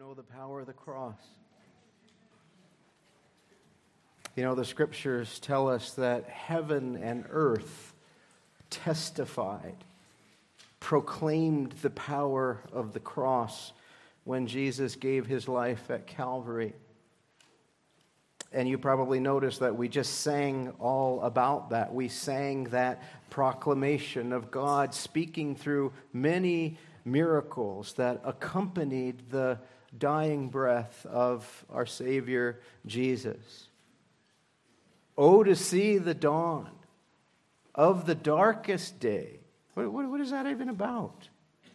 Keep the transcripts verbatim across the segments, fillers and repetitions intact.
know the power of the cross? You know, the scriptures tell us that heaven and earth testified, proclaimed the power of the cross when Jesus gave his life at Calvary. And you probably noticed that we just sang all about that. We sang that proclamation of God speaking through many miracles that accompanied the dying breath of our Savior Jesus. Oh, to see the dawn of the darkest day. What, what, what is that even about?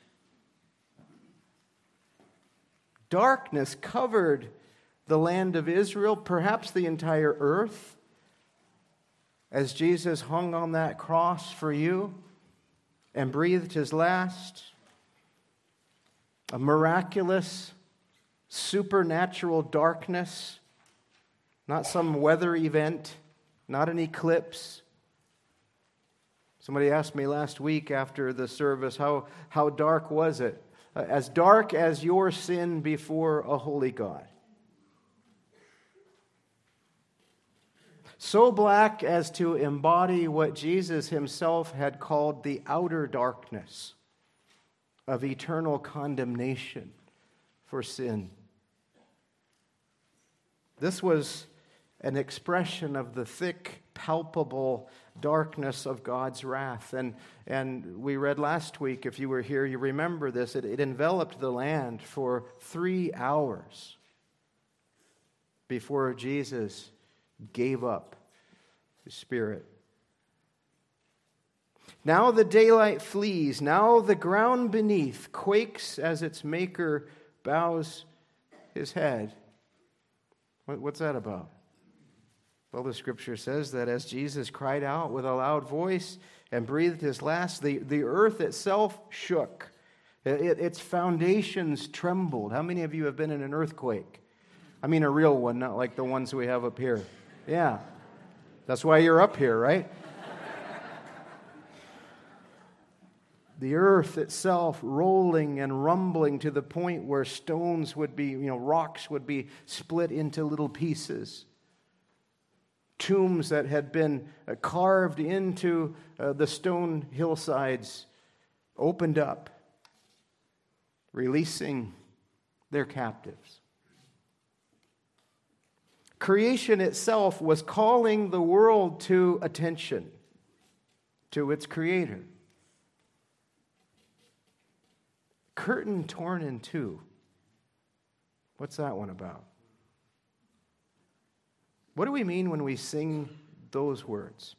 Darkness covered the land of Israel, perhaps the entire earth, as Jesus hung on that cross for you and breathed his last. A miraculous, supernatural darkness, not some weather event, not an eclipse. Somebody asked me last week after the service, how, how dark was it? Uh, as dark as your sin before a holy God. So black as to embody what Jesus himself had called the outer darkness of eternal condemnation for sin. This was an expression of the thick, palpable darkness of God's wrath. And, and we read last week, if you were here, you remember this, it, it enveloped the land for three hours before Jesus gave up his spirit. Now the daylight flees, now the ground beneath quakes as its maker bows his head. What, what's that about? Well, the scripture says that as Jesus cried out with a loud voice and breathed his last, the, the earth itself shook. It, it, its foundations trembled. How many of you have been in an earthquake? I mean a real one, not like the ones we have up here. Yeah. That's why you're up here, right? The earth itself rolling and rumbling to the point where stones would be, you know, rocks would be split into little pieces. Tombs that had been carved into uh, the stone hillsides opened up, releasing their captives. Creation itself was calling the world to attention, to its creator. Curtain torn in two. What's that one about? What do we mean when we sing those words?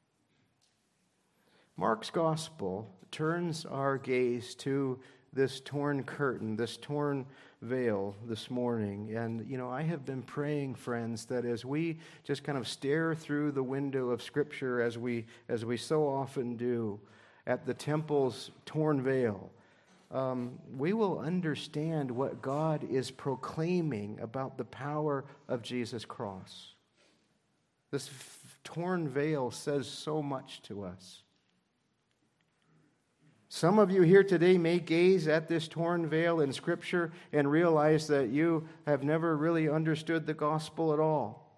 Mark's gospel turns our gaze to this torn curtain, this torn veil this morning. And, you know, I have been praying, friends, that as we just kind of stare through the window of Scripture, as we, as we so often do, at the temple's torn veil, um, we will understand what God is proclaiming about the power of Jesus' cross. This f- torn veil says so much to us. Some of you here today may gaze at this torn veil in Scripture and realize that you have never really understood the gospel at all.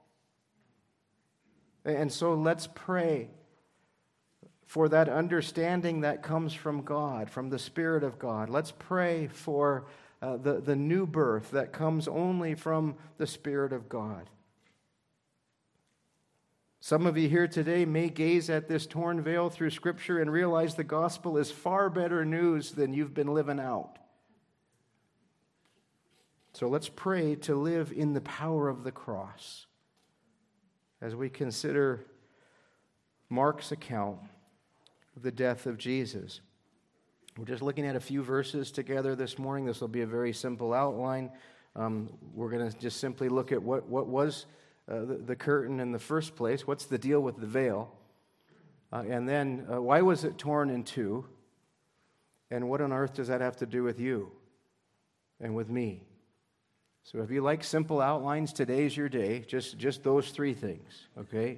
And so let's pray for that understanding that comes from God, from the Spirit of God. Let's pray for uh, the, the new birth that comes only from the Spirit of God. Some of you here today may gaze at this torn veil through Scripture and realize the gospel is far better news than you've been living out. So let's pray to live in the power of the cross as we consider Mark's account of the death of Jesus. We're just looking at a few verses together this morning. This will be a very simple outline. Um, we're going to just simply look at what, what was Uh, the, the curtain in the first place. What's the deal with the veil? Uh, and then, uh, why was it torn in two? And what on earth does that have to do with you and with me? So if you like simple outlines, today's your day. Just, just those three things, okay?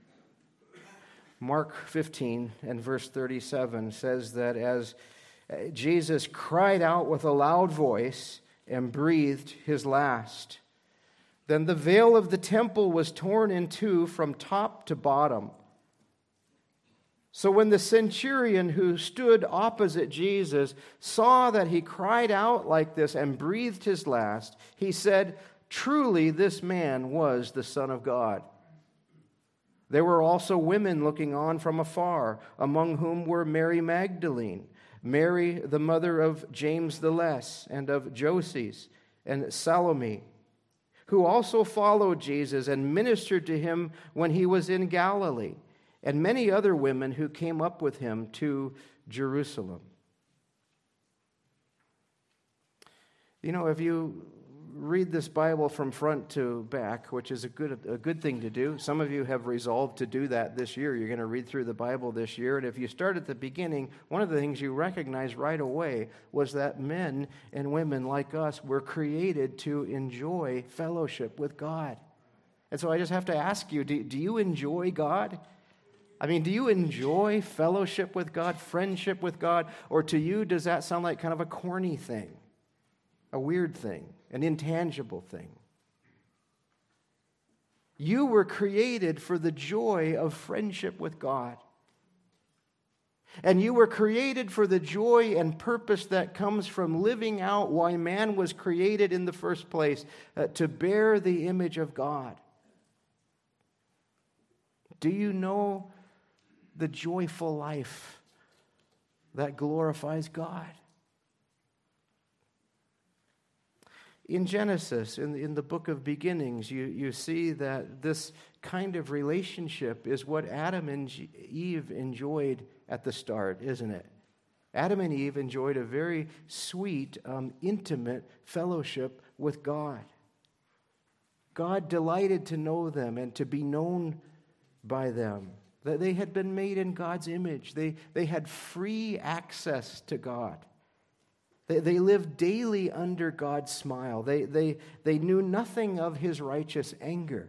Mark fifteen and verse thirty-seven says that as Jesus cried out with a loud voice and breathed his last. Then the veil of the temple was torn in two from top to bottom. So when the centurion who stood opposite Jesus saw that he cried out like this and breathed his last, he said, "Truly this man was the Son of God." There were also women looking on from afar, among whom were Mary Magdalene, Mary the mother of James the Less, and of Joses, and Salome, who also followed Jesus and ministered to him when he was in Galilee, and many other women who came up with him to Jerusalem. You know, if you read this Bible from front to back, which is a good a good thing to do. Some of you have resolved to do that this year. You're going to read through the Bible this year. And if you start at the beginning, one of the things you recognize right away was that men and women like us were created to enjoy fellowship with God. And so I just have to ask you, do, do you enjoy God? I mean, do you enjoy fellowship with God, friendship with God? Or to you, does that sound like kind of a corny thing, a weird thing, an intangible thing? You were created for the joy of friendship with God. And you were created for the joy and purpose that comes from living out why man was created in the first place, uh, to bear the image of God. Do you know the joyful life that glorifies God? In Genesis, in, in the book of beginnings, you, you see that this kind of relationship is what Adam and Eve enjoyed at the start, isn't it? Adam and Eve enjoyed a very sweet, um, intimate fellowship with God. God delighted to know them and to be known by them. That they had been made in God's image. They, they had free access to God. They, they lived daily under God's smile. They, they, they knew nothing of his righteous anger.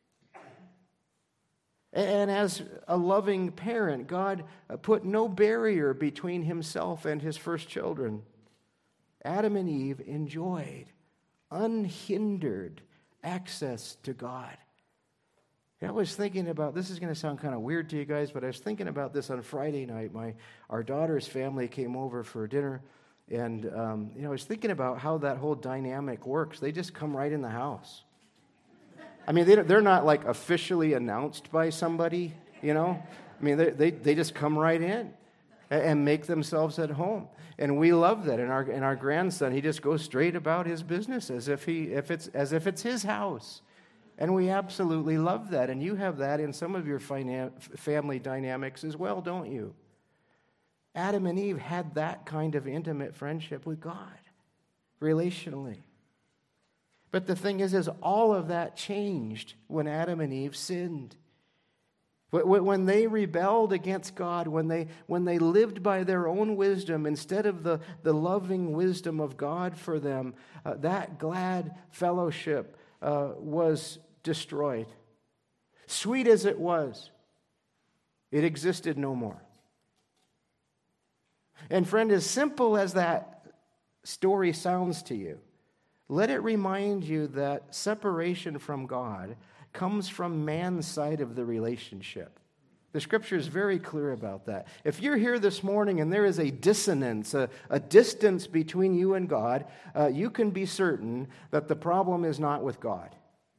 And as a loving parent, God put no barrier between himself and his first children. Adam and Eve enjoyed unhindered access to God. I was thinking about, this is going to sound kind of weird to you guys, but I was thinking about this on Friday night. My Our daughter's family came over for dinner. And, um, you know, I was thinking about how that whole dynamic works. They just come right in the house. I mean, they, they're not, like, officially announced by somebody, you know. I mean, they they, they just come right in and, and make themselves at home. And we love that. And our and our grandson, he just goes straight about his business as if he if it's as if it's his house. And we absolutely love that. And you have that in some of your finan- family dynamics as well, don't you? Adam and Eve had that kind of intimate friendship with God, relationally. But the thing is, is all of that changed when Adam and Eve sinned. When they rebelled against God, when they, when they lived by their own wisdom instead of the, the loving wisdom of God for them, uh, that glad fellowship uh, was destroyed. Sweet as it was, it existed no more. And friend, as simple as that story sounds to you, let it remind you that separation from God comes from man's side of the relationship. The Scripture is very clear about that. If you're here this morning and there is a dissonance, a, a distance between you and God, uh, you can be certain that the problem is not with God.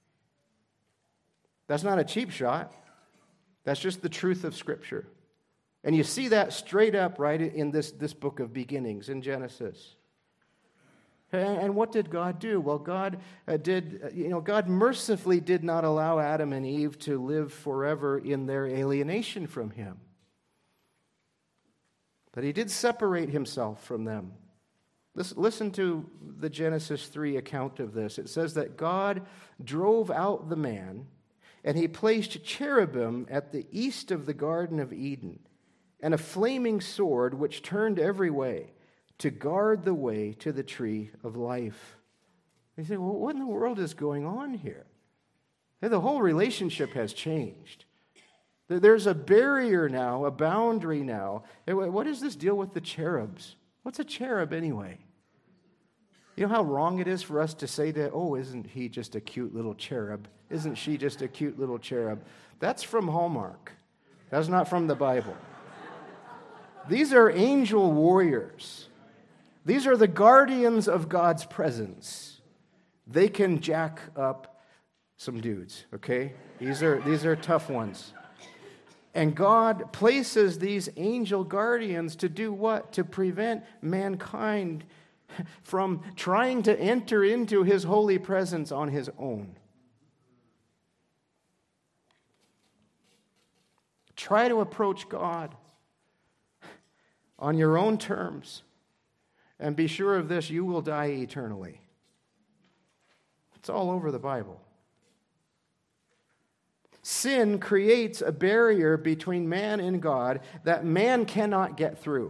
That's not a cheap shot. That's just the truth of Scripture. And you see that straight up right in this, this book of beginnings in Genesis. And, and what did God do? Well, God uh, did, you know, God mercifully did not allow Adam and Eve to live forever in their alienation from him. But he did separate himself from them. Listen, listen to the Genesis three account of this. It says that God drove out the man, and he placed cherubim at the east of the Garden of Eden, and a flaming sword which turned every way to guard the way to the tree of life. You say, well, what in the world is going on here? The whole relationship has changed. There's a barrier now, a boundary now. What is this deal with the cherubs? What's a cherub anyway? You know how wrong it is for us to say to, oh, isn't he just a cute little cherub? Isn't she just a cute little cherub? That's from Hallmark. That's not from the Bible. These are angel warriors. These are the guardians of God's presence. They can jack up some dudes, okay? These are, these are tough ones. And God places these angel guardians to do what? To prevent mankind from trying to enter into his holy presence on his own. Try to approach God on your own terms, and be sure of this, you will die eternally. It's all over the Bible. Sin creates a barrier between man and God that man cannot get through.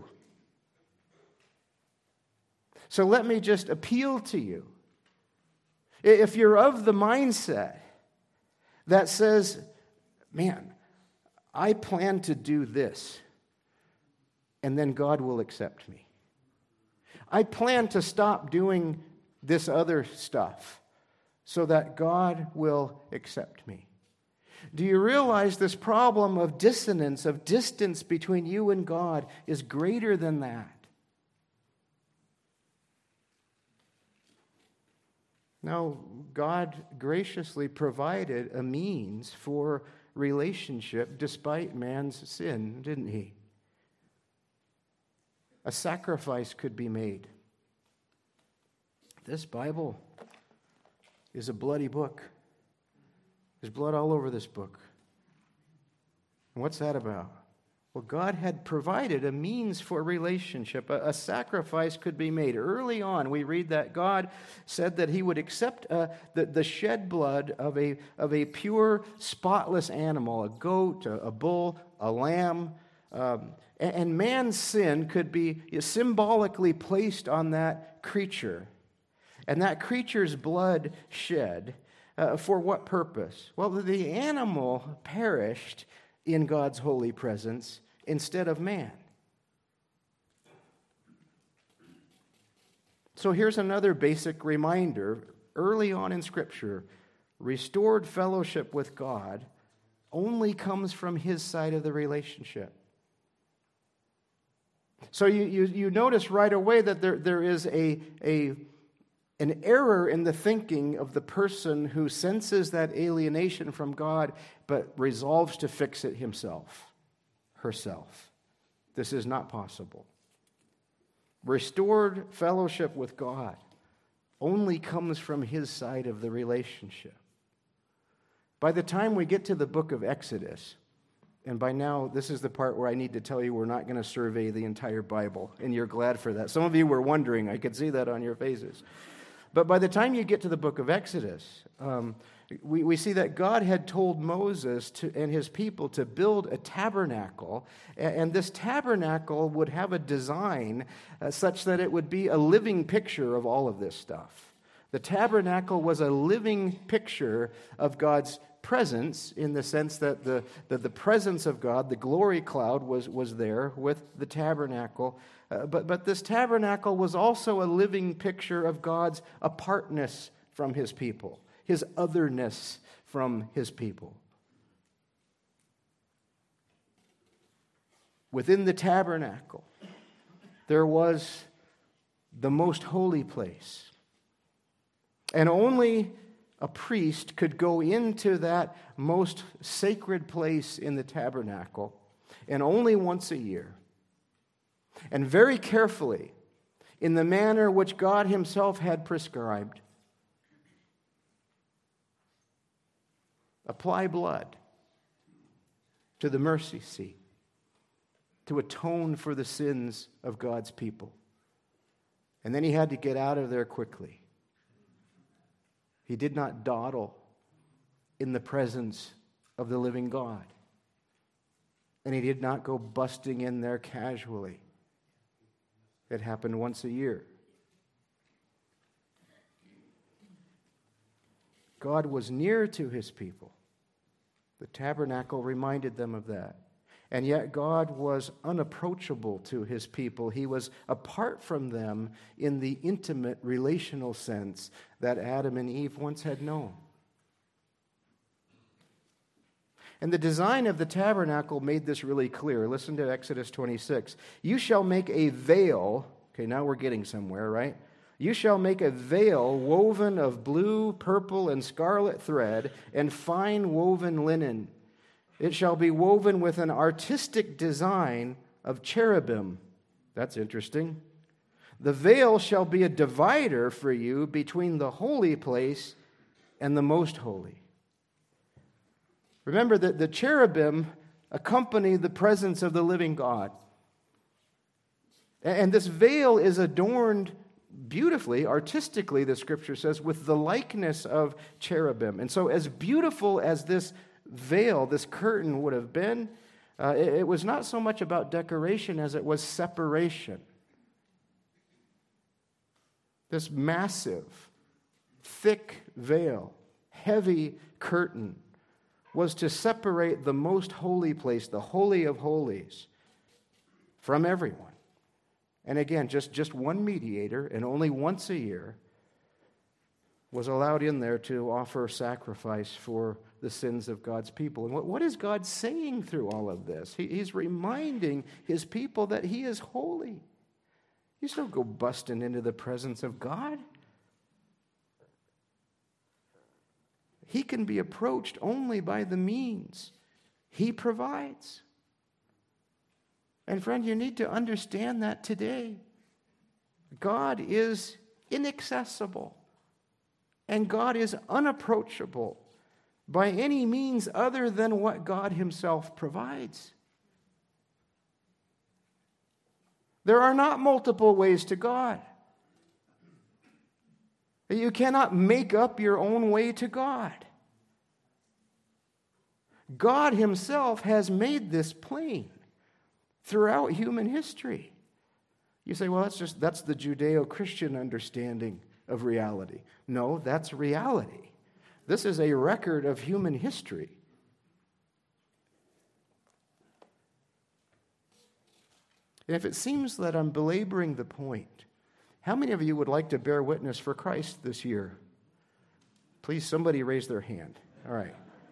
So let me just appeal to you. If you're of the mindset that says, man, I plan to do this, and then God will accept me. I plan to stop doing this other stuff so that God will accept me. Do you realize this problem of dissonance, of distance between you and God is greater than that? Now, God graciously provided a means for relationship despite man's sin, didn't he? A sacrifice could be made. This Bible is a bloody book. There's blood all over this book. And what's that about? Well, God had provided a means for relationship. A, a sacrifice could be made. Early on, we read that God said that he would accept uh, the, the shed blood of a, of a pure, spotless animal, a goat, a, a bull, a lamb. Um, and, and man's sin could be symbolically placed on that creature. And that creature's blood shed. Uh, for what purpose? Well, the animal perished in God's holy presence instead of man. So here's another basic reminder. Early on in Scripture, restored fellowship with God only comes from his side of the relationship. So you, you, you notice right away that there, there is a, a an error in the thinking of the person who senses that alienation from God but resolves to fix it himself, herself. This is not possible. Restored fellowship with God only comes from his side of the relationship. By the time we get to the book of Exodus, and by now this is the part where I need to tell you we're not going to survey the entire Bible, and you're glad for that. Some of you were wondering. I could see that on your faces. But by the time you get to the book of Exodus, um, we, we see that God had told Moses to, and his people to build a tabernacle, and, and this tabernacle would have a design uh, such that it would be a living picture of all of this stuff. The tabernacle was a living picture of God's presence in the sense that the, that the presence of God, the glory cloud, was, was there with the tabernacle. Uh, but, but this tabernacle was also a living picture of God's apartness from his people, his otherness from his people. Within the tabernacle, there was the most holy place. And only a priest could go into that most sacred place in the tabernacle, and only once a year. And very carefully, in the manner which God himself had prescribed, apply blood to the mercy seat to atone for the sins of God's people. And then he had to get out of there quickly. He did not dawdle in the presence of the living God. And he did not go busting in there casually. It happened once a year. God was near to his people. The tabernacle reminded them of that. And yet God was unapproachable to his people. He was apart from them in the intimate relational sense that Adam and Eve once had known. And the design of the tabernacle made this really clear. Listen to Exodus twenty-six. You shall make a veil. Okay, now we're getting somewhere, right? You shall make a veil woven of blue, purple, and scarlet thread and fine woven linen. It shall be woven with an artistic design of cherubim. That's interesting. The veil shall be a divider for you between the holy place and the most holy. Remember that the cherubim accompany the presence of the living God. And this veil is adorned beautifully, artistically, the scripture says, with the likeness of cherubim. And so as beautiful as this veil, this curtain would have been, uh, it, it was not so much about decoration as it was separation. This massive, thick veil, heavy curtain, was to separate the most holy place, the Holy of Holies, from everyone. And again, just, just one mediator, and only once a year, was allowed in there to offer sacrifice for the sins of God's people. And what, what is God saying through all of this? He, he's reminding his people that he is holy. You just don't go busting into the presence of God. He can be approached only by the means he provides. And friend, you need to understand that today. God is inaccessible. And God is unapproachable by any means other than what God himself provides. There are not multiple ways to God. You cannot make up your own way to God. God himself has made this plain throughout human history. You say, well, that's just that's the Judeo-Christian understanding of reality. No, that's reality. This is a record of human history. And if it seems that I'm belaboring the point, how many of you would like to bear witness for Christ this year? Please, somebody raise their hand. All right.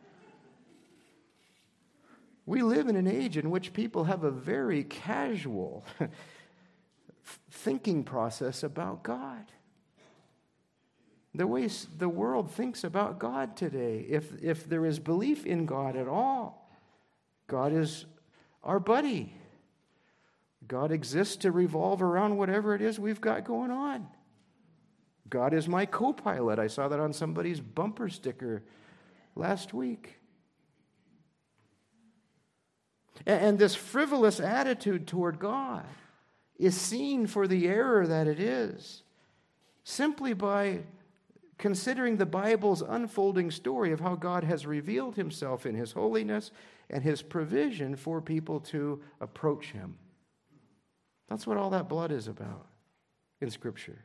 We live in an age in which people have a very casual thinking process about God. The way the world thinks about God today, if, if there is belief in God at all, God is our buddy. God exists to revolve around whatever it is we've got going on. God is my co-pilot. I saw that on somebody's bumper sticker last week. And, and this frivolous attitude toward God is seen for the error that it is, simply by considering the Bible's unfolding story of how God has revealed himself in his holiness and his provision for people to approach him. That's what all that blood is about in Scripture.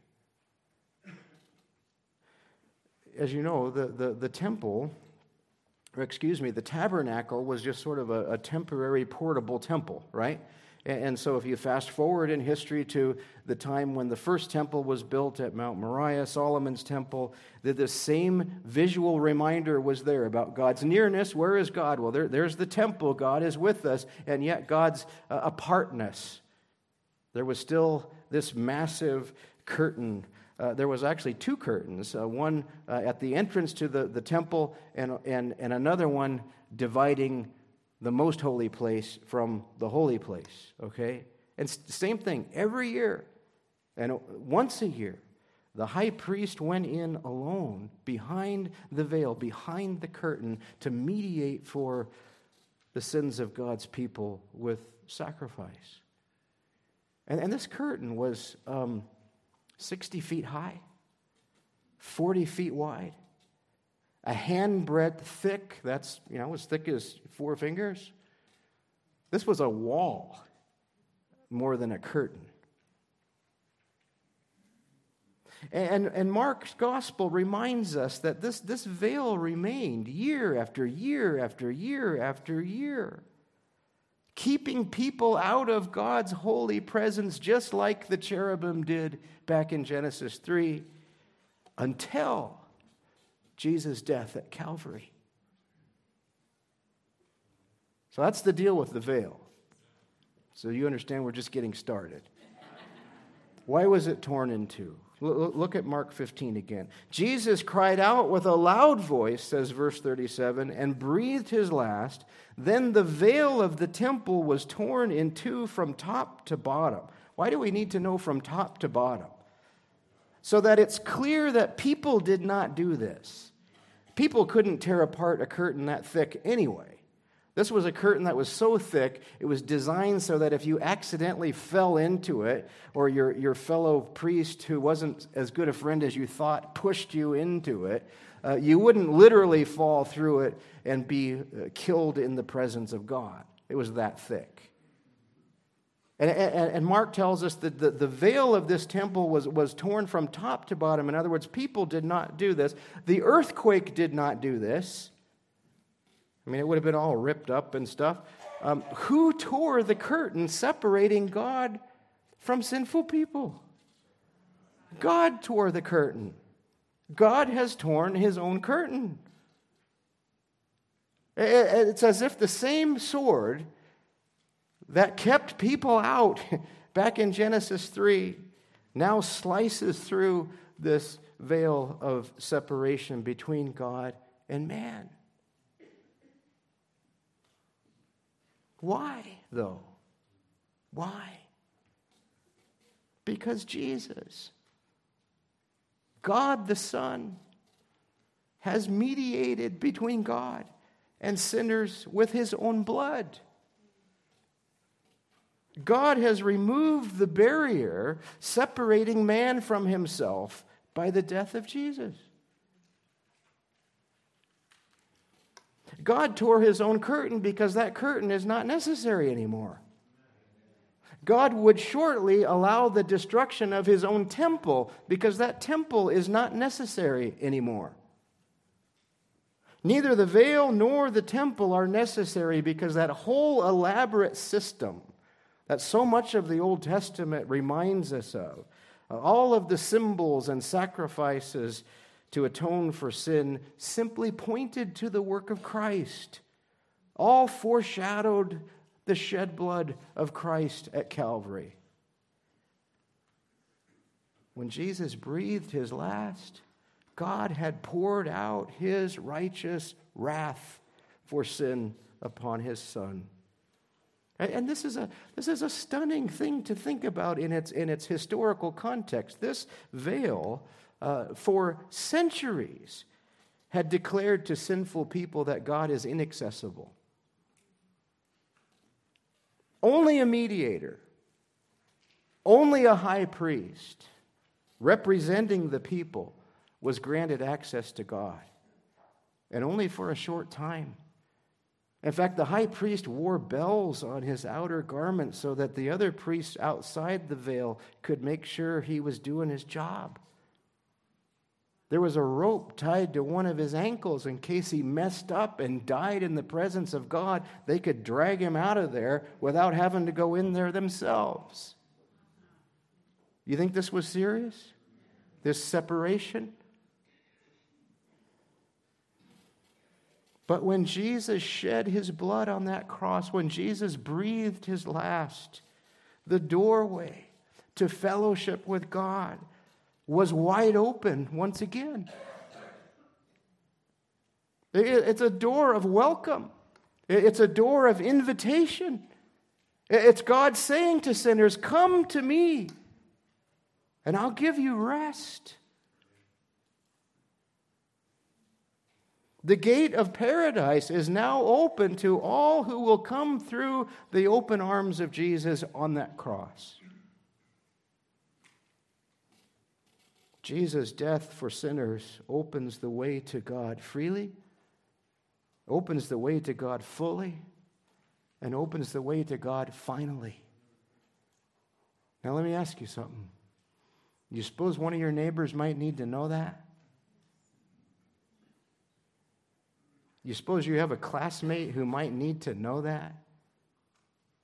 As you know, the, the, the temple, or excuse me, the tabernacle was just sort of a, a temporary portable temple, right? And, and so if you fast forward in history to the time when the first temple was built at Mount Moriah, Solomon's temple, that the same visual reminder was there about God's nearness. Where is God? Well, there, there's the temple. God is with us, and yet God's uh, apartness. There was still this massive curtain. Uh, there was actually two curtains, uh, one uh, at the entrance to the, the temple and, and, and another one dividing the most holy place from the holy place, okay? And same thing, every year, and once a year, the high priest went in alone behind the veil, behind the curtain, to mediate for the sins of God's people with sacrifice. And, and this curtain was um, sixty feet high, forty feet wide, a handbreadth thick. That's, you know, as thick as four fingers. This was a wall more than a curtain. And, and Mark's gospel reminds us that this, this veil remained year after year after year after year, keeping people out of God's holy presence, just like the cherubim did back in Genesis three, until Jesus' death at Calvary. So that's the deal with the veil. So you understand we're just getting started. Why was it torn in two? Look at Mark fifteen again. Jesus cried out with a loud voice, says verse thirty-seven, and breathed his last. Then the veil of the temple was torn in two from top to bottom. Why do we need to know from top to bottom? So that it's clear that people did not do this. People couldn't tear apart a curtain that thick anyway. This was a curtain that was so thick, it was designed so that if you accidentally fell into it, or your, your fellow priest who wasn't as good a friend as you thought pushed you into it, uh, you wouldn't literally fall through it and be uh, killed in the presence of God. It was that thick. And, and, and Mark tells us that the, the veil of this temple was, was torn from top to bottom. In other words, people did not do this. The earthquake did not do this. I mean, it would have been all ripped up and stuff. Um, who tore the curtain separating God from sinful people? God tore the curtain. God has torn his own curtain. It's as if the same sword that kept people out back in Genesis three now slices through this veil of separation between God and man. Why, though? Why? Because Jesus, God the Son, has mediated between God and sinners with his own blood. God has removed the barrier separating man from himself by the death of Jesus. God tore his own curtain because that curtain is not necessary anymore. God would shortly allow the destruction of his own temple because that temple is not necessary anymore. Neither the veil nor the temple are necessary because that whole elaborate system that so much of the Old Testament reminds us of, all of the symbols and sacrifices to atone for sin, simply pointed to the work of Christ. All foreshadowed the shed blood of Christ at Calvary. When Jesus breathed his last, God had poured out his righteous wrath for sin upon his Son. And this is a this is a stunning thing to think about in its in its historical context. This veil, Uh, for centuries, had declared to sinful people that God is inaccessible. Only a mediator, only a high priest representing the people was granted access to God, and only for a short time. In fact, the high priest wore bells on his outer garment so that the other priests outside the veil could make sure he was doing his job. There was a rope tied to one of his ankles in case he messed up and died in the presence of God. They could drag him out of there without having to go in there themselves. You think this was serious? This separation? But when Jesus shed his blood on that cross, when Jesus breathed his last, the doorway to fellowship with God was wide open once again. It's a door of welcome. It's a door of invitation. It's God saying to sinners, "Come to me, and I'll give you rest." The gate of paradise is now open to all who will come through the open arms of Jesus on that cross. Jesus' death for sinners opens the way to God freely, opens the way to God fully, and opens the way to God finally. Now let me ask you something. You suppose one of your neighbors might need to know that? You suppose you have a classmate who might need to know that?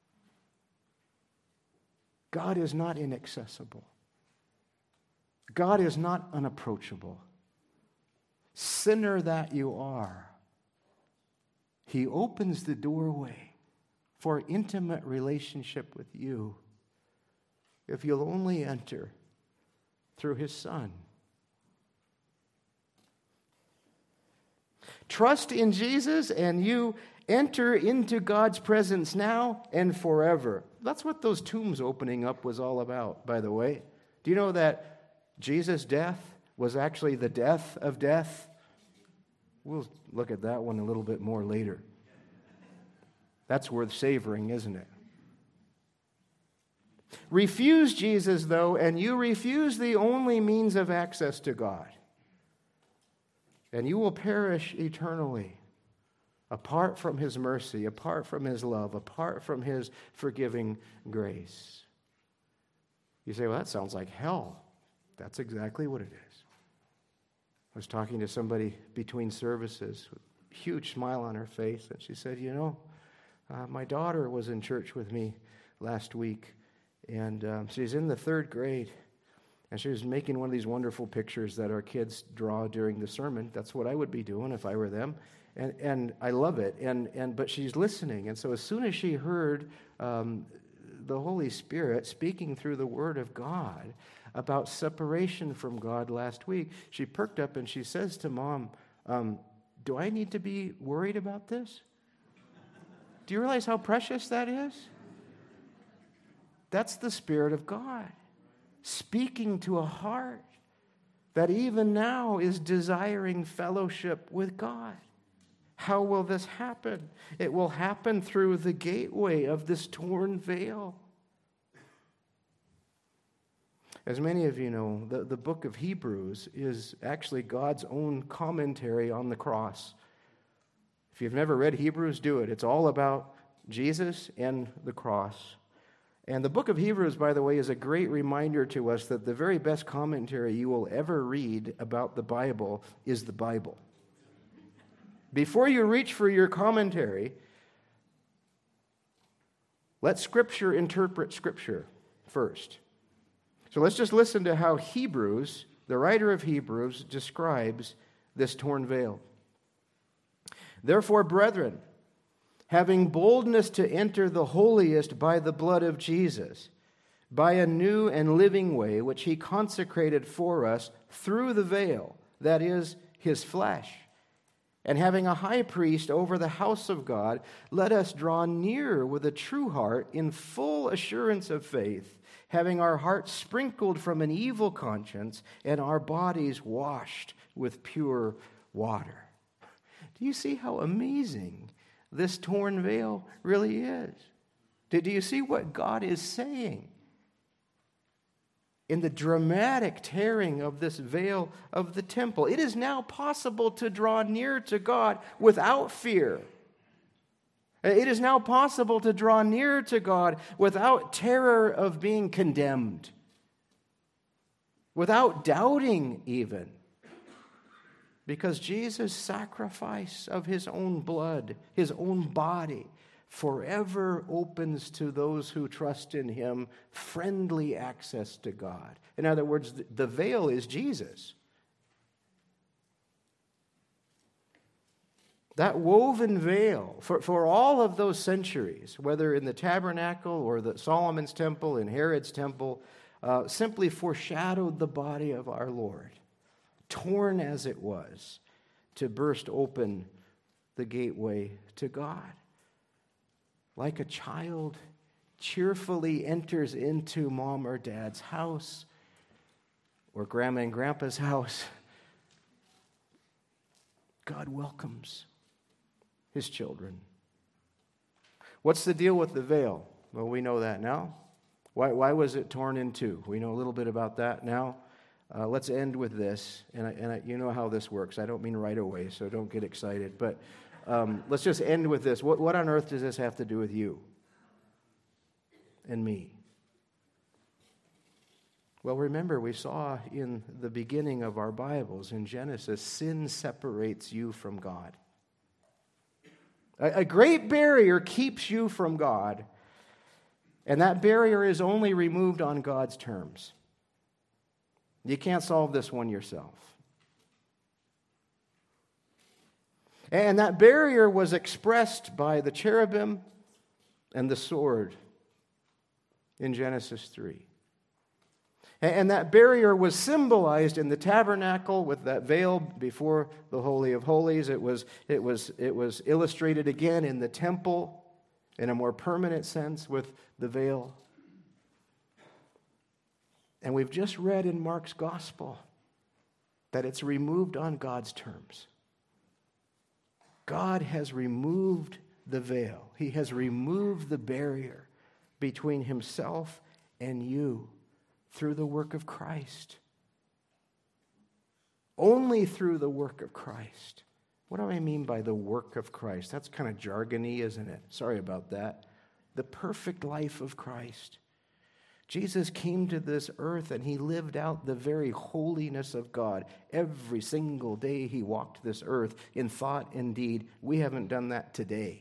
God is not inaccessible. God is not unapproachable. Sinner that you are, He opens the doorway for intimate relationship with you if you'll only enter through His Son. Trust in Jesus and you enter into God's presence now and forever. That's what those tombs opening up was all about, by the way. Do you know that Jesus' death was actually the death of death? We'll look at that one a little bit more later. That's worth savoring, isn't it? Refuse Jesus, though, and you refuse the only means of access to God. And you will perish eternally apart from His mercy, apart from His love, apart from His forgiving grace. You say, well, that sounds like hell. That's exactly what it is. I was talking to somebody between services with a huge smile on her face, and she said, you know, uh, my daughter was in church with me last week, and um, she's in the third grade, and she was making one of these wonderful pictures that our kids draw during the sermon. That's what I would be doing if I were them. And and I love it. And and but she's listening. And so as soon as she heard um, the Holy Spirit speaking through the Word of God about separation from God last week, she perked up and she says to Mom, um, do I need to be worried about this? Do you realize how precious that is? That's the Spirit of God speaking to a heart that even now is desiring fellowship with God. How will this happen? It will happen through the gateway of this torn veil. As many of you know, the, the book of Hebrews is actually God's own commentary on the cross. If you've never read Hebrews, do it. It's all about Jesus and the cross. And the book of Hebrews, by the way, is a great reminder to us that the very best commentary you will ever read about the Bible is the Bible. Before you reach for your commentary, let Scripture interpret Scripture first. So let's just listen to how Hebrews, the writer of Hebrews, describes this torn veil. Therefore, brethren, having boldness to enter the holiest by the blood of Jesus, by a new and living way which He consecrated for us through the veil, that is, His flesh. And having a high priest over the house of God, let us draw near with a true heart in full assurance of faith, having our hearts sprinkled from an evil conscience and our bodies washed with pure water. Do you see how amazing this torn veil really is? Do you see what God is saying in the dramatic tearing of this veil of the temple? It is now possible to draw near to God without fear. It is now possible to draw near to God without terror of being condemned, without doubting even. Because Jesus' sacrifice of His own blood, His own body, forever opens to those who trust in Him friendly access to God. In other words, the veil is Jesus. That woven veil, for, for all of those centuries, whether in the tabernacle or the Solomon's temple and Herod's temple, uh, simply foreshadowed the body of our Lord, torn as it was, to burst open the gateway to God. Like a child cheerfully enters into mom or dad's house, or grandma and grandpa's house, God welcomes His children. What's the deal with the veil? Well, we know that now. Why, why was it torn in two? We know a little bit about that now. Uh, let's end with this, and, I, and I, you know how this works. I don't mean right away, so don't get excited. But um, let's just end with this. What, what on earth does this have to do with you and me? Well, remember, we saw in the beginning of our Bibles, in Genesis, sin separates you from God. A, a great barrier keeps you from God. And that barrier is only removed on God's terms. You can't solve this one yourself. And that barrier was expressed by the cherubim and the sword in Genesis three. And that barrier was symbolized in the tabernacle with that veil before the Holy of Holies. It was, it was, it was illustrated again in the temple in a more permanent sense with the veil. And we've just read in Mark's gospel that it's removed on God's terms. God has removed the veil. He has removed the barrier between himself and you through the work of Christ. Only through the work of Christ. What do I mean by the work of Christ? That's kind of jargony, isn't it? Sorry about that. The perfect life of Christ. Jesus came to this earth and he lived out the very holiness of God. Every single day he walked this earth in thought and deed. We haven't done that today.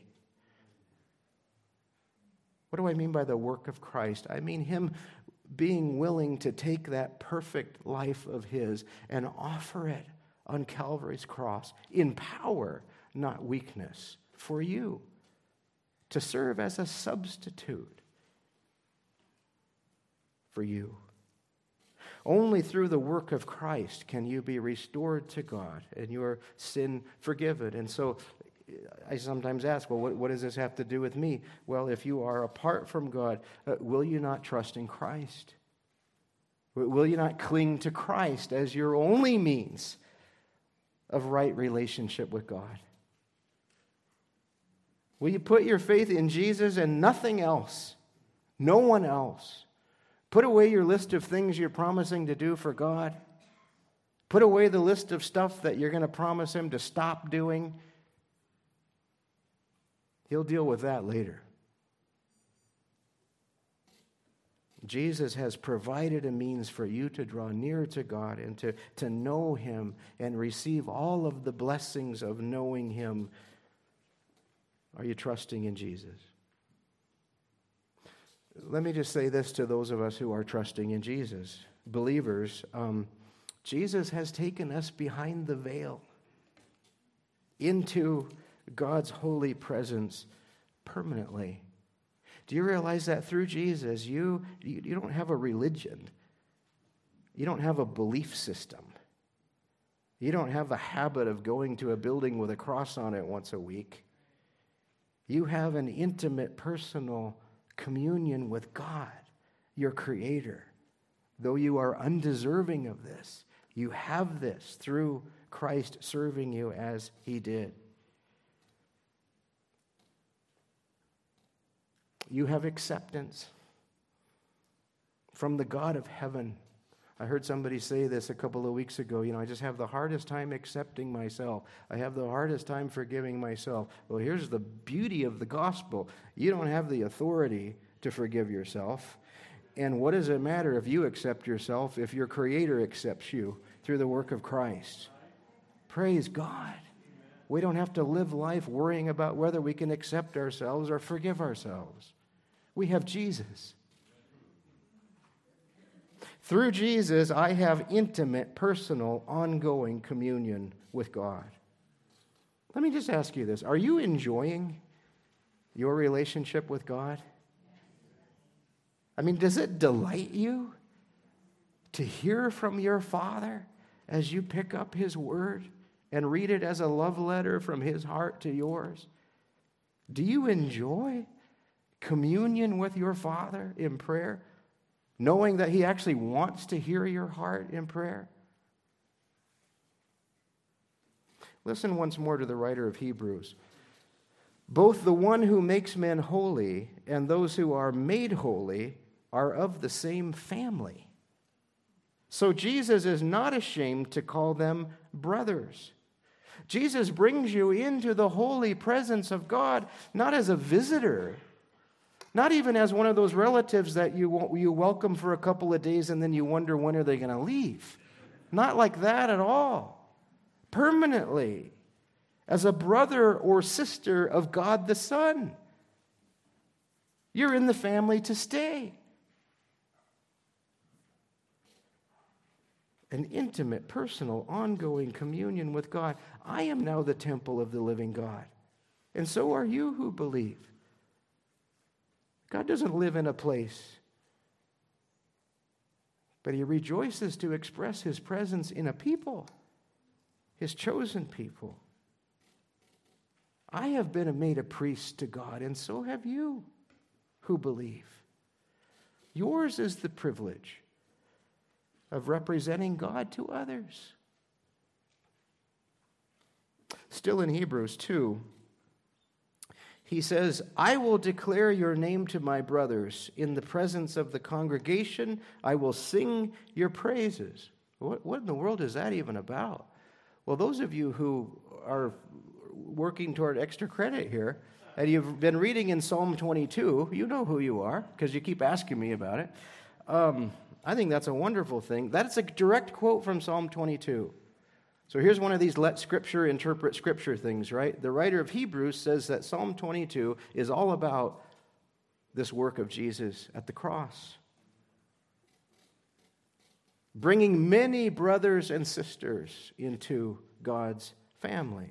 What do I mean by the work of Christ? I mean him being willing to take that perfect life of his and offer it on Calvary's cross in power, not weakness, for you, to serve as a substitute for you. Only through the work of Christ can you be restored to God and your sin forgiven. And so I sometimes ask, well, what, what does this have to do with me? Well, if you are apart from God, uh, will you not trust in Christ? Will you not cling to Christ as your only means of right relationship with God? Will you put your faith in Jesus and nothing else? No one else. Put away your list of things you're promising to do for God. Put away the list of stuff that you're going to promise him to stop doing. He'll deal with that later. Jesus has provided a means for you to draw near to God and to, to know him and receive all of the blessings of knowing him. Are you trusting in Jesus? Let me just say this to those of us who are trusting in Jesus. Believers, um, Jesus has taken us behind the veil into God's holy presence permanently. Do you realize that through Jesus, you, you, you don't have a religion. You don't have a belief system. You don't have a habit of going to a building with a cross on it once a week. You have an intimate, personal communion with God, your Creator. Though you are undeserving of this, you have this through Christ serving you as he did. You have acceptance from the God of heaven. I heard somebody say this a couple of weeks ago. You know, I just have the hardest time accepting myself. I have the hardest time forgiving myself. Well, here's the beauty of the gospel. You don't have the authority to forgive yourself. And what does it matter if you accept yourself if your Creator accepts you through the work of Christ? Praise God. We don't have to live life worrying about whether we can accept ourselves or forgive ourselves. We have Jesus. Through Jesus, I have intimate, personal, ongoing communion with God. Let me just ask you this. Are you enjoying your relationship with God? I mean, does it delight you to hear from your Father as you pick up his word and read it as a love letter from his heart to yours? Do you enjoy communion with your Father in prayer, knowing that he actually wants to hear your heart in prayer? Listen once more to the writer of Hebrews. Both the one who makes men holy and those who are made holy are of the same family. So Jesus is not ashamed to call them brothers. Jesus brings you into the holy presence of God, not as a visitor, not even as one of those relatives that you, you welcome for a couple of days and then you wonder when are they going to leave. Not like that at all. Permanently, as a brother or sister of God the Son. You're in the family to stay. An intimate, personal, ongoing communion with God. I am now the temple of the living God. And so are you who believe. God doesn't live in a place, but he rejoices to express his presence in a people, his chosen people. I have been made a priest to God, and so have you who believe. Yours is the privilege of representing God to others. Still in Hebrews two, he says, I will declare your name to my brothers. In the presence of the congregation, I will sing your praises. What, what in the world is that even about? Well, those of you who are working toward extra credit here, and you've been reading in Psalm twenty-two, you know who you are, because you keep asking me about it. Um, I think that's a wonderful thing. That's a direct quote from Psalm twenty-two. So here's one of these let Scripture interpret Scripture things, right? The writer of Hebrews says that Psalm twenty-two is all about this work of Jesus at the cross, bringing many brothers and sisters into God's family.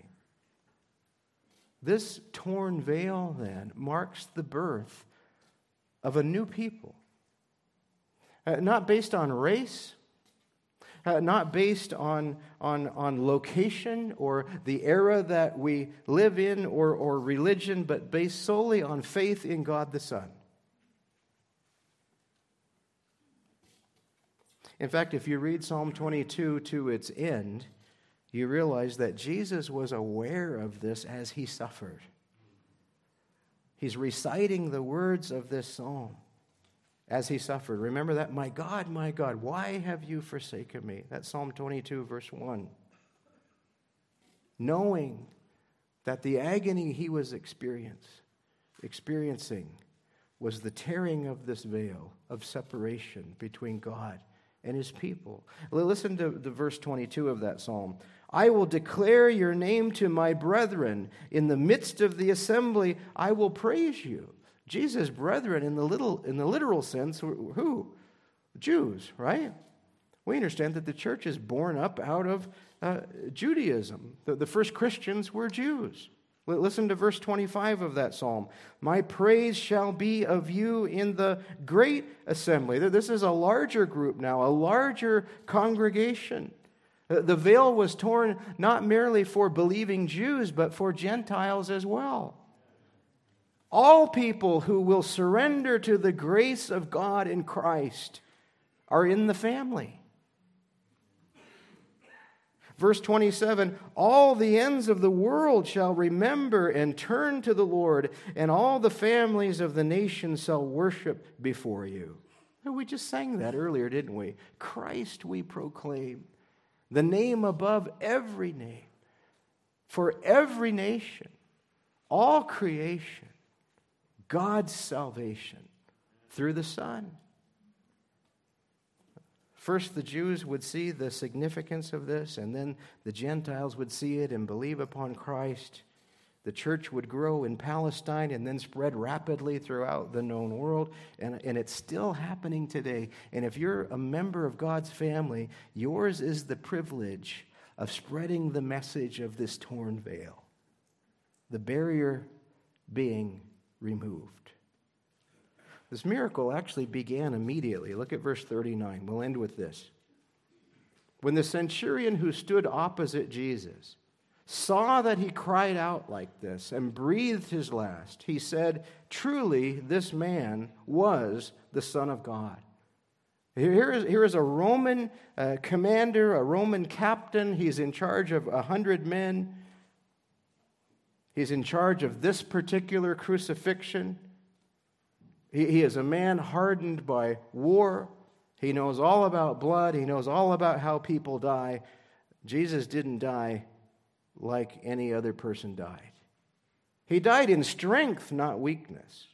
This torn veil, then, marks the birth of a new people. Uh, not based on race, uh, not based on, on, on location or the era that we live in or, or religion, but based solely on faith in God the Son. In fact, if you read Psalm twenty-two to its end, you realize that Jesus was aware of this as he suffered. He's reciting the words of this psalm as he suffered. Remember that? My God, my God, why have you forsaken me? That's Psalm twenty-two, verse one. Knowing that the agony he was experience, experiencing was the tearing of this veil of separation between God and his people. Listen to the verse twenty-two of that psalm. I will declare your name to my brethren. In the midst of the assembly, I will praise you. Jesus' brethren, in the little, in the literal sense, who? Jews, right? We understand that the church is born up out of uh, Judaism. The, the first Christians were Jews. Listen to verse twenty-five of that psalm. My praise shall be of you in the great assembly. This is a larger group now, a larger congregation. The veil was torn not merely for believing Jews, but for Gentiles as well. All people who will surrender to the grace of God in Christ are in the family. Verse twenty-seven, all the ends of the world shall remember and turn to the Lord, and all the families of the nations shall worship before you. We just sang that earlier, didn't we? Christ we proclaim, the name above every name, for every nation, all creation, God's salvation through the Son. First, the Jews would see the significance of this, and then the Gentiles would see it and believe upon Christ. The church would grow in Palestine and then spread rapidly throughout the known world, and, and it's still happening today. And if you're a member of God's family, yours is the privilege of spreading the message of this torn veil, the barrier being removed. This miracle actually began immediately. Look at verse thirty-nine. We'll end with this. When the centurion who stood opposite Jesus saw that he cried out like this and breathed his last, he said, truly, this man was the Son of God. Here is, here is a Roman uh, commander, a Roman captain. He's in charge of a hundred men. He's in charge of this particular crucifixion. He, he is a man hardened by war. He knows all about blood. He knows all about how people die. Jesus didn't die like any other person died. He died in strength, not weakness.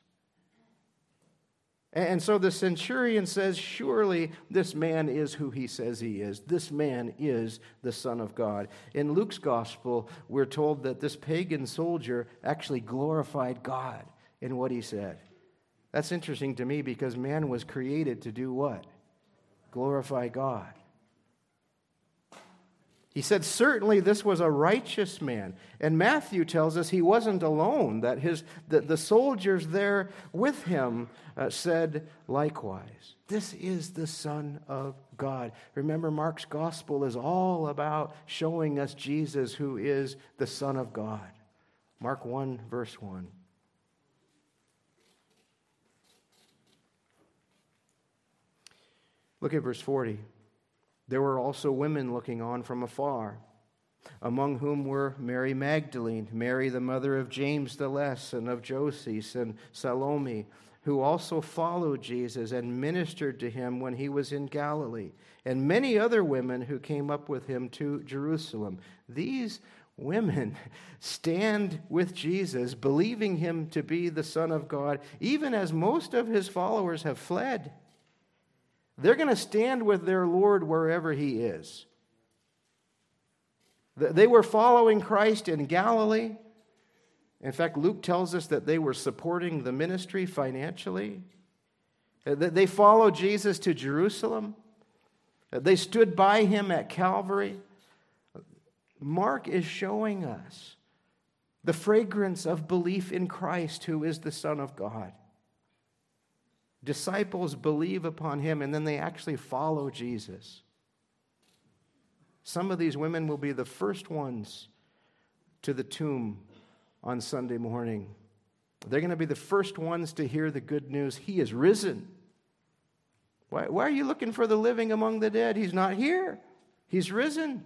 And so the centurion says, surely this man is who he says he is. This man is the Son of God. In Luke's gospel, we're told that this pagan soldier actually glorified God in what he said. That's interesting to me because man was created to do what? Glorify God. He said, certainly this was a righteous man. And Matthew tells us he wasn't alone, that his the, the soldiers there with him uh, said likewise. This is the Son of God. Remember, Mark's gospel is all about showing us Jesus, who is the Son of God. Mark one, verse one. Look at verse forty. There were also women looking on from afar, among whom were Mary Magdalene, Mary the mother of James the Less, and of Joses, and Salome, who also followed Jesus and ministered to him when he was in Galilee, and many other women who came up with him to Jerusalem. These women stand with Jesus, believing him to be the Son of God, even as most of his followers have fled. They're going to stand with their Lord wherever he is. They were following Christ in Galilee. In fact, Luke tells us that they were supporting the ministry financially. They followed Jesus to Jerusalem. They stood by him at Calvary. Mark is showing us the fragrance of belief in Christ, who is the Son of God. Disciples believe upon him, and then they actually follow Jesus. Some of these women will be the first ones to the tomb on Sunday morning. They're going to be the first ones to hear the good news. He is risen. Why, why are you looking for the living among the dead? He's not here. He's risen.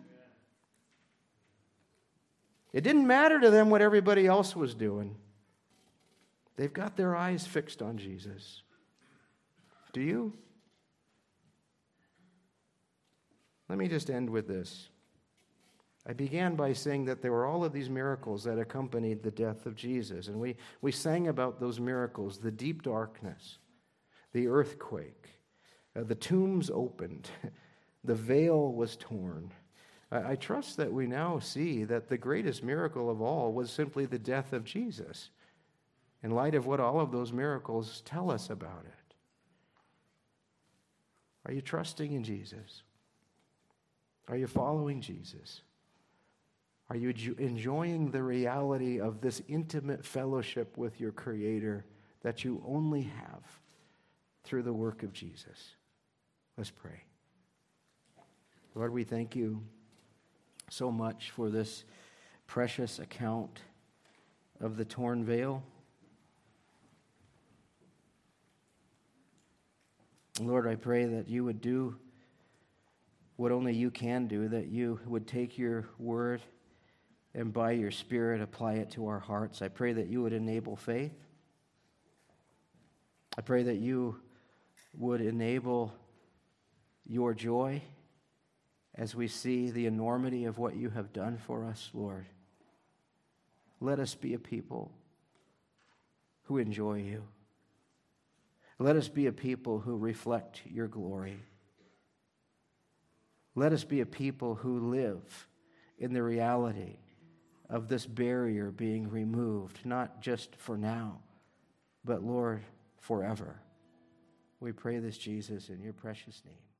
It didn't matter to them what everybody else was doing. They've got their eyes fixed on Jesus. Do you? Let me just end with this. I began by saying that there were all of these miracles that accompanied the death of Jesus. And we, we sang about those miracles, the deep darkness, the earthquake, uh, the tombs opened, the veil was torn. I, I trust that we now see that the greatest miracle of all was simply the death of Jesus, in light of what all of those miracles tell us about it. Are you trusting in Jesus? Are you following Jesus? Are you enjoying the reality of this intimate fellowship with your Creator that you only have through the work of Jesus? Let's pray. Lord, we thank you so much for this precious account of the torn veil. Lord, I pray that you would do what only you can do, that you would take your word and by your Spirit apply it to our hearts. I pray that you would enable faith. I pray that you would enable your joy as we see the enormity of what you have done for us, Lord. Let us be a people who enjoy you. Let us be a people who reflect your glory. Let us be a people who live in the reality of this barrier being removed, not just for now, but, Lord, forever. We pray this, Jesus, in your precious name.